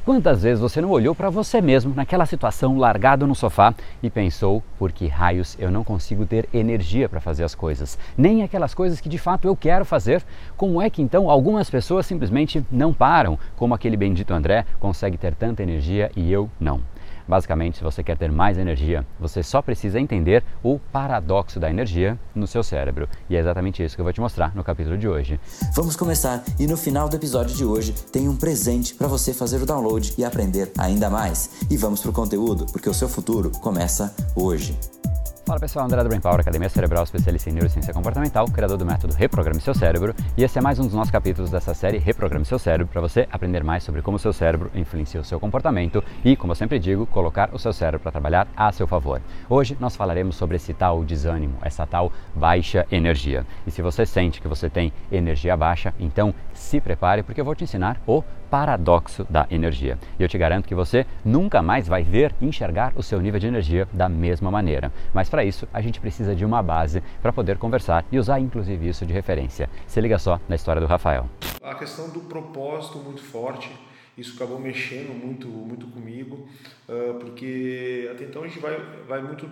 Quantas vezes você não olhou para você mesmo naquela situação largado no sofá e pensou, por que raios eu não consigo ter energia para fazer as coisas, nem aquelas coisas que de fato eu quero fazer? Como é que então algumas pessoas simplesmente não param, como aquele bendito André consegue ter tanta energia e eu não? Basicamente, se você quer ter mais energia, você só precisa entender o paradoxo da energia no seu cérebro. E é exatamente isso que eu vou te mostrar no capítulo de hoje. Vamos começar e no final do episódio de hoje tem um presente para você fazer o download e aprender ainda mais. E vamos pro conteúdo, porque o seu futuro começa hoje. Fala pessoal, André do Brain Power, Academia Cerebral, especialista em neurociência comportamental, criador do método Reprograme Seu Cérebro, e esse é mais um dos nossos capítulos dessa série Reprograme Seu Cérebro, para você aprender mais sobre como o seu cérebro influencia o seu comportamento e, como eu sempre digo, colocar o seu cérebro para trabalhar a seu favor. Hoje nós falaremos sobre esse tal desânimo, essa tal baixa energia. E se você sente que você tem energia baixa, então se prepare, porque eu vou te ensinar o paradoxo da energia. E eu te garanto que você nunca mais vai ver e enxergar o seu nível de energia da mesma maneira. Mas para isso, a gente precisa de uma base para poder conversar e usar inclusive isso de referência. Se liga só na história do Rafael. A questão do propósito muito forte, isso acabou mexendo muito comigo, porque até então a gente vai muito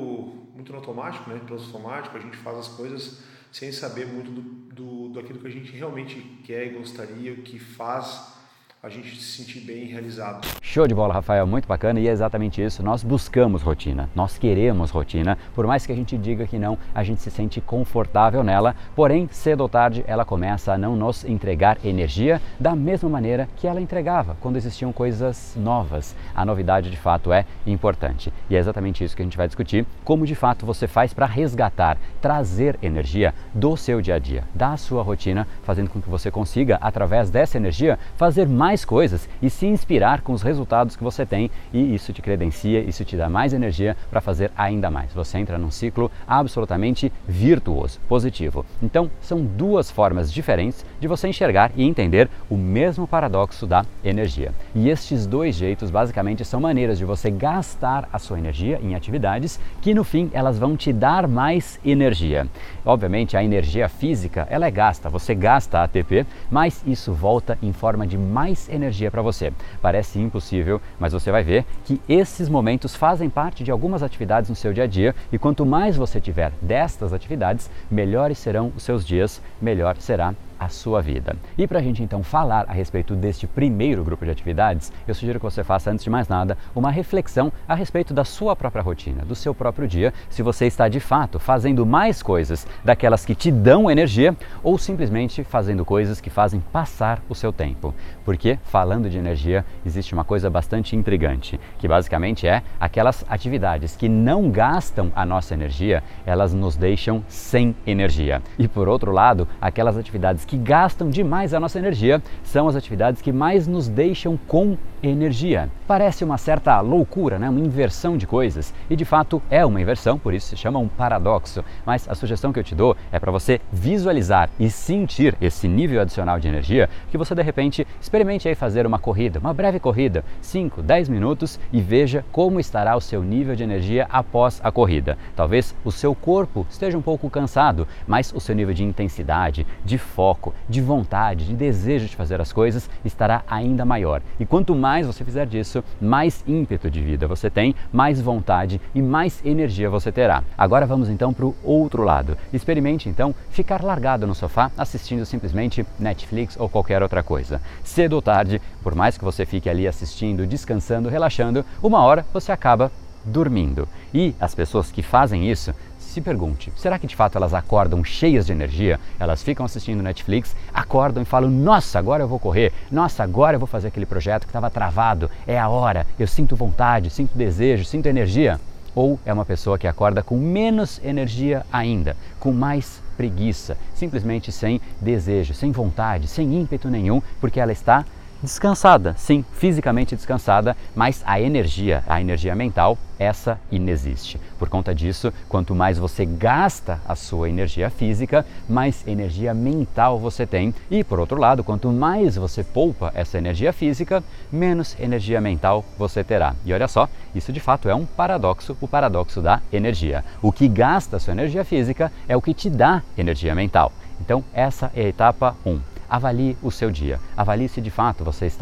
no automático, né? Pelo automático, a gente faz as coisas sem saber muito daquilo que a gente realmente quer e gostaria, o que faz a gente se sentir bem realizado. Show de bola, Rafael, muito bacana, e é exatamente isso, nós buscamos rotina, nós queremos rotina, por mais que a gente diga que não, a gente se sente confortável nela, porém, cedo ou tarde, ela começa a não nos entregar energia da mesma maneira que ela entregava, quando existiam coisas novas. A novidade, de fato, é importante, e é exatamente isso que a gente vai discutir, como de fato você faz para resgatar, trazer energia do seu dia a dia, da sua rotina, fazendo com que você consiga, através dessa energia, fazer mais coisas e se inspirar com os resultados que você tem, e isso te credencia, isso te dá mais energia para fazer ainda mais. Você entra num ciclo absolutamente virtuoso, positivo. Então, são duas formas diferentes de você enxergar e entender o mesmo paradoxo da energia. E estes dois jeitos, basicamente, são maneiras de você gastar a sua energia em atividades que, no fim, elas vão te dar mais energia. Obviamente, a energia física, ela é gasta, você gasta ATP, mas isso volta em forma de mais energia para você. Parece impossível, mas você vai ver que esses momentos fazem parte de algumas atividades no seu dia a dia, e quanto mais você tiver destas atividades, melhores serão os seus dias, melhor será a sua vida. E para a gente então falar a respeito deste primeiro grupo de atividades, eu sugiro que você faça, antes de mais nada, uma reflexão a respeito da sua própria rotina, do seu próprio dia, se você está de fato fazendo mais coisas daquelas que te dão energia ou simplesmente fazendo coisas que fazem passar o seu tempo. Porque, falando de energia, existe uma coisa bastante intrigante, que basicamente é aquelas atividades que não gastam a nossa energia, elas nos deixam sem energia. E por outro lado, aquelas atividades que gastam demais a nossa energia são as atividades que mais nos deixam com energia. Parece uma certa loucura, né? Uma inversão de coisas, e de fato é uma inversão, por isso se chama um paradoxo, mas a sugestão que eu te dou é para você visualizar e sentir esse nível adicional de energia, que você de repente experimente aí fazer uma corrida, uma breve corrida, 5, 10 minutos, e veja como estará o seu nível de energia após a corrida. Talvez o seu corpo esteja um pouco cansado, mas o seu nível de intensidade, de foco, de vontade, de desejo de fazer as coisas estará ainda maior. E quanto mais você fizer disso, mais ímpeto de vida você tem, mais vontade e mais energia você terá. Agora vamos então para o outro lado. Experimente então ficar largado no sofá assistindo simplesmente Netflix ou qualquer outra coisa. Cedo ou tarde, por mais que você fique ali assistindo, descansando, relaxando, uma hora você acaba dormindo. E as pessoas que fazem isso, se pergunte, será que de fato elas acordam cheias de energia? Elas ficam assistindo Netflix, acordam e falam, nossa, agora eu vou correr, nossa, agora eu vou fazer aquele projeto que estava travado, é a hora, eu sinto vontade, sinto desejo, sinto energia? Ou é uma pessoa que acorda com menos energia ainda, com mais preguiça, simplesmente sem desejo, sem vontade, sem ímpeto nenhum, porque ela está descansada, sim, fisicamente descansada, mas a energia mental, essa inexiste. Por conta disso, quanto mais você gasta a sua energia física, mais energia mental você tem. E, por outro lado, quanto mais você poupa essa energia física, menos energia mental você terá. E olha só, isso de fato é um paradoxo, o paradoxo da energia. O que gasta a sua energia física é o que te dá energia mental. Então, essa é a etapa 1. Avalie o seu dia. Avalie se de fato você está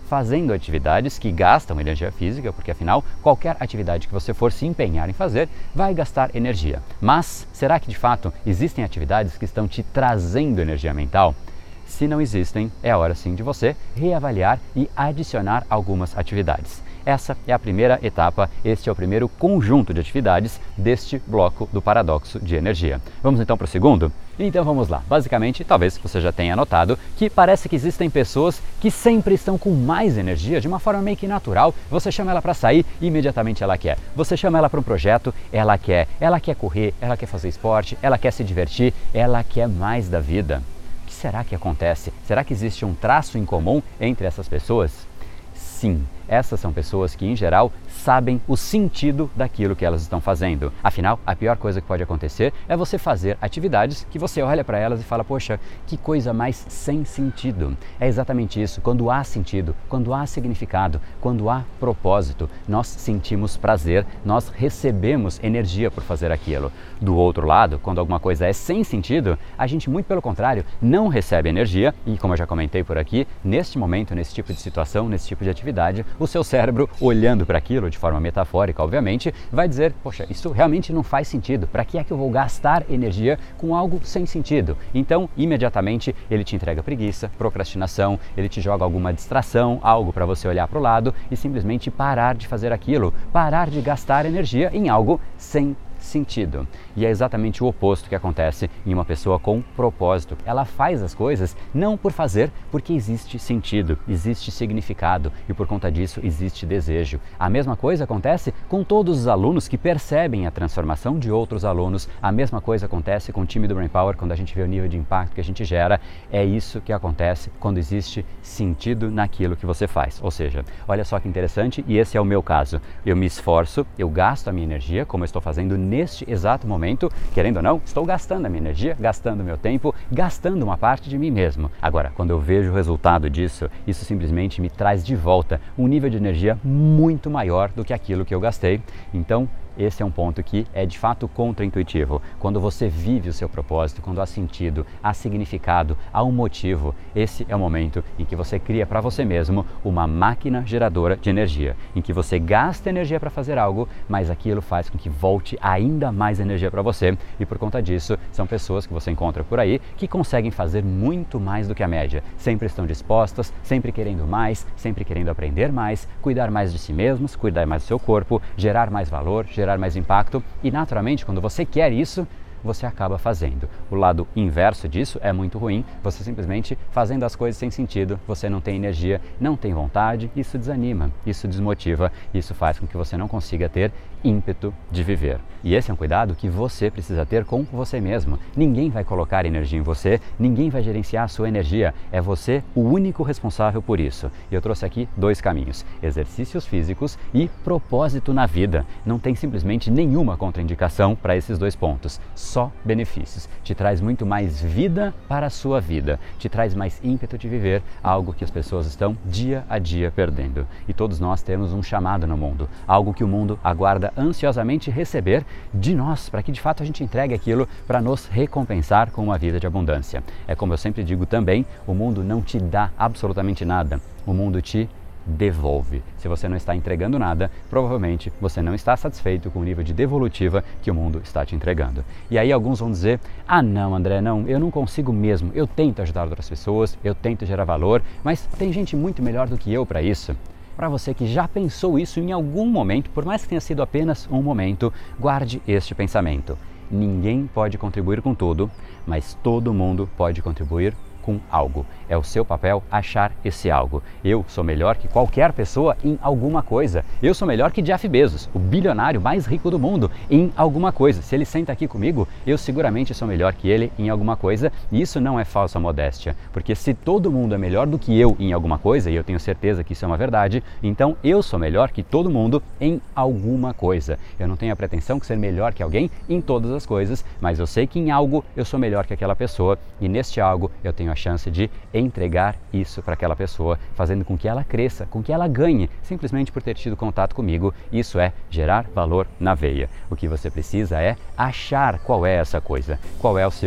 fazendo atividades que gastam energia física, porque afinal, qualquer atividade que você for se empenhar em fazer vai gastar energia. Mas será que de fato existem atividades que estão te trazendo energia mental? Se não existem, é hora sim de você reavaliar e adicionar algumas atividades. Essa é a primeira etapa, este é o primeiro conjunto de atividades deste bloco do paradoxo de energia. Vamos então para o segundo? Então vamos lá. Basicamente, talvez você já tenha notado que parece que existem pessoas que sempre estão com mais energia de uma forma meio que natural. Você chama ela para sair e imediatamente ela quer. Você chama ela para um projeto, ela quer correr, ela quer fazer esporte, ela quer se divertir, ela quer mais da vida. O que será que acontece? Será que existe um traço em comum entre essas pessoas? Sim, essas são pessoas que, em geral, sabem o sentido daquilo que elas estão fazendo. Afinal, a pior coisa que pode acontecer é você fazer atividades que você olha para elas e fala, poxa, que coisa mais sem sentido. É exatamente isso. Quando há sentido, quando há significado, quando há propósito, nós sentimos prazer, nós recebemos energia por fazer aquilo. Do outro lado, quando alguma coisa é sem sentido, a gente, muito pelo contrário, não recebe energia e, como eu já comentei por aqui, neste momento, nesse tipo de situação, nesse tipo de atividade, o seu cérebro, olhando para aquilo de forma metafórica, obviamente, vai dizer, poxa, isso realmente não faz sentido. Para que é que eu vou gastar energia com algo sem sentido? Então, imediatamente, ele te entrega preguiça, procrastinação, ele te joga alguma distração, algo para você olhar para o lado e simplesmente parar de fazer aquilo, parar de gastar energia em algo sem sentido. E é exatamente o oposto que acontece em uma pessoa com propósito. Ela faz as coisas não por fazer, porque existe sentido, existe significado e por conta disso existe desejo. A mesma coisa acontece com todos os alunos que percebem a transformação de outros alunos. A mesma coisa acontece com o time do Brain Power quando a gente vê o nível de impacto que a gente gera. É isso que acontece quando existe sentido naquilo que você faz. Ou seja, olha só que interessante, e esse é o meu caso. Eu me esforço, eu gasto a minha energia, como eu estou fazendo neste exato momento, querendo ou não, estou gastando a minha energia, gastando o meu tempo, gastando uma parte de mim mesmo. Agora, quando eu vejo o resultado disso, isso simplesmente me traz de volta um nível de energia muito maior do que aquilo que eu gastei. Então, esse é um ponto que é de fato contraintuitivo. Quando você vive o seu propósito, quando há sentido, há significado, há um motivo, esse é o momento em que você cria para você mesmo uma máquina geradora de energia, em que você gasta energia para fazer algo, mas aquilo faz com que volte ainda mais energia para você e por conta disso, são pessoas que você encontra por aí que conseguem fazer muito mais do que a média. Sempre estão dispostas, sempre querendo mais, sempre querendo aprender mais, cuidar mais de si mesmos, cuidar mais do seu corpo, gerar mais valor, gerar mais impacto e naturalmente quando você quer isso, você acaba fazendo. O lado inverso disso é muito ruim, você simplesmente fazendo as coisas sem sentido, você não tem energia, não tem vontade, isso desanima, isso desmotiva, isso faz com que você não consiga ter ímpeto de viver. E esse é um cuidado que você precisa ter com você mesmo. Ninguém vai colocar energia em você, ninguém vai gerenciar a sua energia, é você o único responsável por isso. E eu trouxe aqui dois caminhos, exercícios físicos e propósito na vida. Não tem simplesmente nenhuma contraindicação para esses dois pontos. Só benefícios. Te traz muito mais vida para a sua vida, te traz mais ímpeto de viver, algo que as pessoas estão dia a dia perdendo. E todos nós temos um chamado no mundo, algo que o mundo aguarda ansiosamente receber de nós, para que de fato a gente entregue aquilo para nos recompensar com uma vida de abundância. É como eu sempre digo também, o mundo não te dá absolutamente nada, o mundo te devolve. Se você não está entregando nada, provavelmente você não está satisfeito com o nível de devolutiva que o mundo está te entregando. E aí alguns vão dizer, ah não André, não, eu não consigo mesmo, eu tento ajudar outras pessoas, eu tento gerar valor, mas tem gente muito melhor do que eu para isso. Para você que já pensou isso em algum momento, por mais que tenha sido apenas um momento, guarde este pensamento. Ninguém pode contribuir com tudo, mas todo mundo pode contribuir com algo. É o seu papel achar esse algo. Eu sou melhor que qualquer pessoa em alguma coisa. Eu sou melhor que Jeff Bezos, o bilionário mais rico do mundo, em alguma coisa. Se ele senta aqui comigo, eu seguramente sou melhor que ele em alguma coisa. E isso não é falsa modéstia, porque se todo mundo é melhor do que eu em alguma coisa, e eu tenho certeza que isso é uma verdade, então eu sou melhor que todo mundo em alguma coisa. Eu não tenho a pretensão de ser melhor que alguém em todas as coisas, mas eu sei que em algo eu sou melhor que aquela pessoa e neste algo eu tenho a chance de entregar isso para aquela pessoa, fazendo com que ela cresça, com que ela ganhe, simplesmente por ter tido contato comigo. Isso é gerar valor na veia. O que você precisa é achar qual é essa coisa, qual é o seu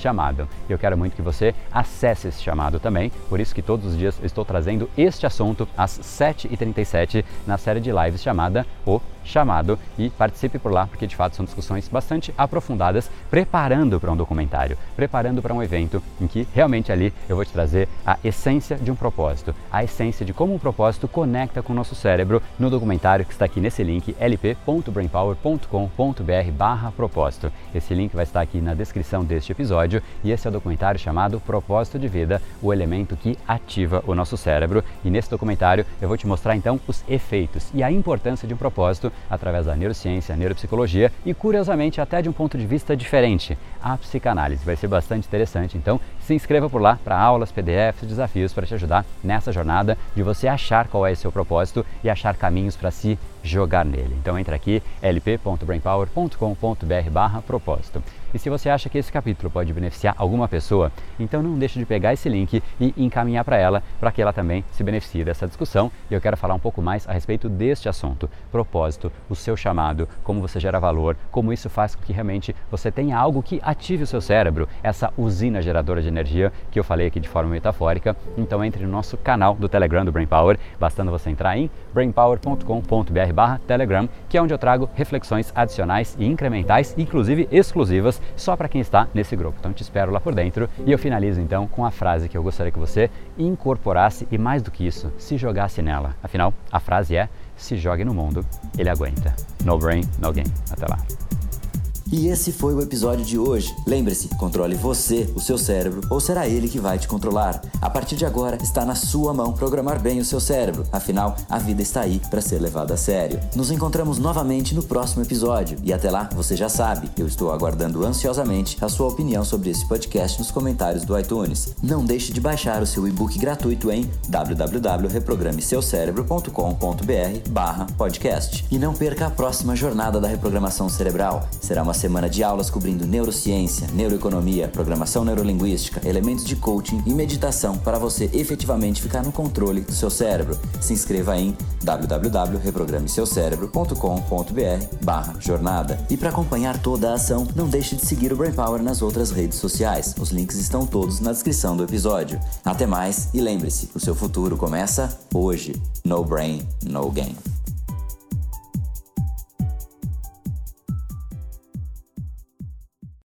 chamado. Eu quero muito que você acesse esse chamado também, por isso que todos os dias eu estou trazendo este assunto às 7h37 na série de lives chamada O Chamado, e participe por lá, porque de fato são discussões bastante aprofundadas, preparando para um documentário, preparando para um evento em que realmente ali eu vou te trazer a essência de um propósito, a essência de como um propósito conecta com o nosso cérebro no documentário que está aqui nesse link, lp.brainpower.com.br/propósito. Esse link vai estar aqui na descrição deste episódio, e esse é o documentário chamado Propósito de Vida, o elemento que ativa o nosso cérebro, e nesse documentário eu vou te mostrar então os efeitos e a importância de um propósito através da neurociência, neuropsicologia e, curiosamente, até de um ponto de vista diferente, a psicanálise. Vai ser bastante interessante, então se inscreva por lá para aulas, PDFs, desafios para te ajudar nessa jornada de você achar qual é o seu propósito e achar caminhos para se jogar nele. Então entra aqui, lp.brainpower.com.br/propósito. E se você acha que esse capítulo pode beneficiar alguma pessoa, então não deixe de pegar esse link e encaminhar para ela, para que ela também se beneficie dessa discussão. E eu quero falar um pouco mais a respeito deste assunto, propósito, o seu chamado, como você gera valor, como isso faz com que realmente você tenha algo que ative o seu cérebro, essa usina geradora de energia que eu falei aqui de forma metafórica. Então entre no nosso canal do Telegram do Brain Power, bastando você entrar em brainpower.com.br/telegram, que é onde eu trago reflexões adicionais e incrementais, inclusive exclusivas, só para quem está nesse grupo. Então te espero lá por dentro, e eu finalizo então com a frase que eu gostaria que você incorporasse e, mais do que isso, se jogasse nela. Afinal, a frase é: se jogue no mundo, ele aguenta. No brain, no gain. Até lá. E esse foi o episódio de hoje. Lembre-se, controle você, o seu cérebro, ou será ele que vai te controlar? A partir de agora, está na sua mão programar bem o seu cérebro. Afinal, a vida está aí para ser levada a sério. Nos encontramos novamente no próximo episódio. E até lá, você já sabe, eu estou aguardando ansiosamente a sua opinião sobre esse podcast nos comentários do iTunes. Não deixe de baixar o seu e-book gratuito em www.reprogrameseucerebro.com.br/podcast. E não perca a próxima jornada da reprogramação cerebral. Será uma semana de aulas cobrindo neurociência, neuroeconomia, programação neurolinguística, elementos de coaching e meditação para você efetivamente ficar no controle do seu cérebro. Se inscreva em www.reprogrameseucerebro.com.br/jornada. E para acompanhar toda a ação, não deixe de seguir o Brain Power nas outras redes sociais. Os links estão todos na descrição do episódio. Até mais e lembre-se, o seu futuro começa hoje. No brain, no gain.